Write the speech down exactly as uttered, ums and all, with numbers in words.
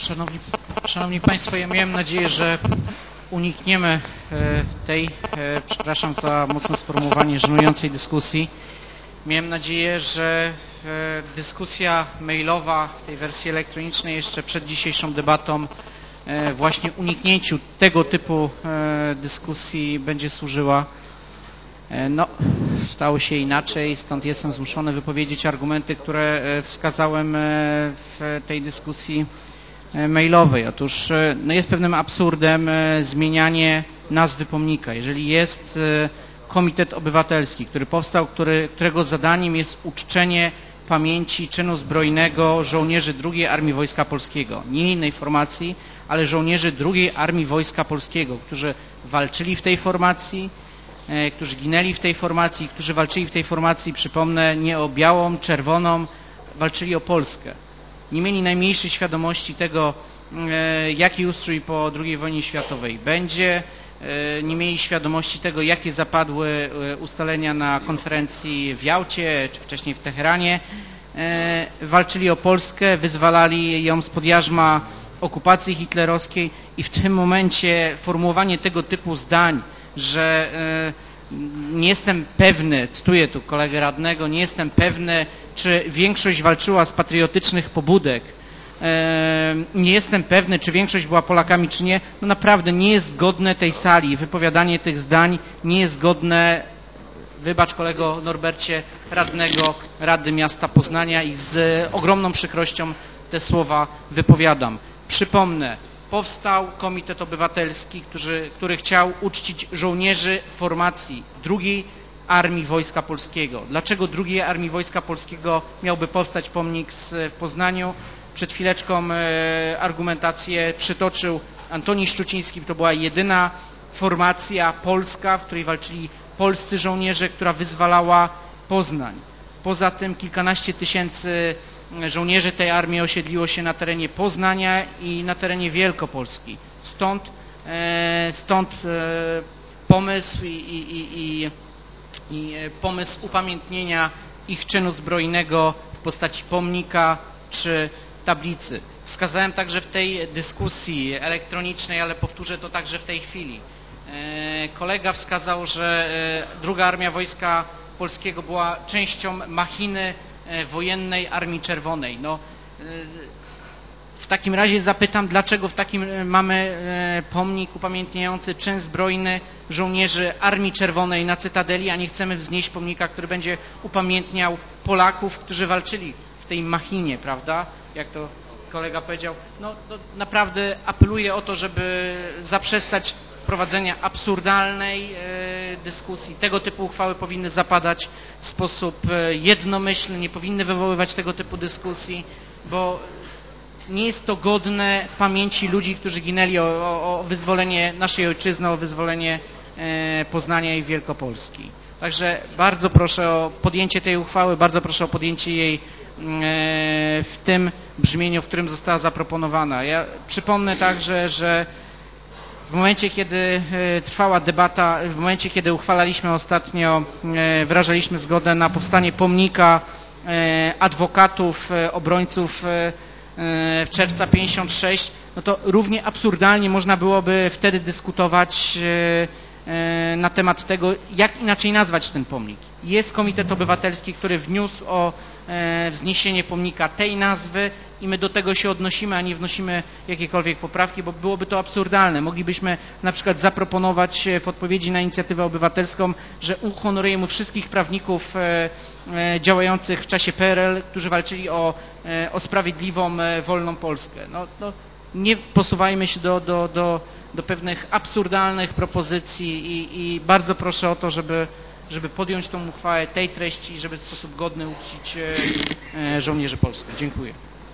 Szanowni, Szanowni Państwo, ja miałem nadzieję, że unikniemy tej, przepraszam za mocne sformułowanie, żenującej dyskusji. Miałem nadzieję, że dyskusja mailowa w tej wersji elektronicznej jeszcze przed dzisiejszą debatą właśnie uniknięciu tego typu dyskusji będzie służyła. No, stało się inaczej, stąd jestem zmuszony wypowiedzieć argumenty, które wskazałem w tej dyskusji mailowej. Otóż no jest pewnym absurdem zmienianie nazwy pomnika. Jeżeli jest Komitet Obywatelski, który powstał, który, którego zadaniem jest uczczenie pamięci czynu zbrojnego żołnierzy drugiej Armii Wojska Polskiego, nie innej formacji, ale żołnierzy drugiej Armii Wojska Polskiego, którzy walczyli w tej formacji, którzy ginęli w tej formacji, którzy walczyli w tej formacji, przypomnę, nie o białą, czerwoną, walczyli o Polskę. Nie mieli najmniejszej świadomości tego, jaki ustrój po drugiej wojnie światowej będzie, nie mieli świadomości tego, jakie zapadły ustalenia na konferencji w Jałcie, czy wcześniej w Teheranie. Walczyli o Polskę, wyzwalali ją spod jarzma okupacji hitlerowskiej i w tym momencie formułowanie tego typu zdań, że nie jestem pewny, cytuję tu kolegę radnego, nie jestem pewny, czy większość walczyła z patriotycznych pobudek, nie jestem pewny, czy większość była Polakami, czy nie, no naprawdę nie jest zgodne tej sali, wypowiadanie tych zdań nie jest zgodne, wybacz kolego Norbercie, radnego Rady Miasta Poznania i z ogromną przykrością te słowa wypowiadam. Przypomnę, powstał Komitet Obywatelski, który, który chciał uczcić żołnierzy formacji drugiej Armii Wojska Polskiego. Dlaczego drugiej Armii Wojska Polskiego miałby powstać pomnik w Poznaniu? Przed chwileczką argumentację przytoczył Antoni Szczuciński. To była jedyna formacja polska, w której walczyli polscy żołnierze, która wyzwalała Poznań. Poza tym kilkanaście tysięcy żołnierzy tej armii osiedliło się na terenie Poznania i na terenie Wielkopolski. Stąd, stąd pomysł i, i, i, i pomysł upamiętnienia ich czynu zbrojnego w postaci pomnika czy tablicy. Wskazałem także w tej dyskusji elektronicznej, ale powtórzę to także w tej chwili. Kolega wskazał, że druga Armia Wojska Polskiego była częścią machiny wojennej Armii Czerwonej. No, w takim razie zapytam, dlaczego w takim mamy pomnik upamiętniający czyn zbrojny żołnierzy Armii Czerwonej na Cytadeli, a nie chcemy wznieść pomnika, który będzie upamiętniał Polaków, którzy walczyli w tej machinie, prawda? Jak to kolega powiedział. No, no naprawdę apeluję o to, żeby zaprzestać prowadzenia absurdalnej dyskusji. Tego typu uchwały powinny zapadać w sposób jednomyślny, nie powinny wywoływać tego typu dyskusji, bo nie jest to godne pamięci ludzi, którzy ginęli o, o, o wyzwolenie naszej ojczyzny, o wyzwolenie Poznania i Wielkopolski. Także bardzo proszę o podjęcie tej uchwały, bardzo proszę o podjęcie jej w tym brzmieniu, w którym została zaproponowana. Ja przypomnę także, że w momencie, kiedy trwała debata, w momencie, kiedy uchwalaliśmy ostatnio, wyrażaliśmy zgodę na powstanie pomnika adwokatów, obrońców w czerwca pięćdziesiąt sześć, no to równie absurdalnie można byłoby wtedy dyskutować na temat tego, jak inaczej nazwać ten pomnik. Jest Komitet Obywatelski, który wniósł o wzniesienie pomnika tej nazwy i my do tego się odnosimy, a nie wnosimy jakiekolwiek poprawki, bo byłoby to absurdalne. Moglibyśmy na przykład zaproponować w odpowiedzi na inicjatywę obywatelską, że uhonorujemy wszystkich prawników działających w czasie P R L, którzy walczyli o, o sprawiedliwą, wolną Polskę. No, no, nie posuwajmy się do, do, do, do pewnych absurdalnych propozycji i, i bardzo proszę o to, żeby, żeby podjąć tą uchwałę tej treści, żeby w sposób godny uczcić żołnierzy Polski. Dziękuję.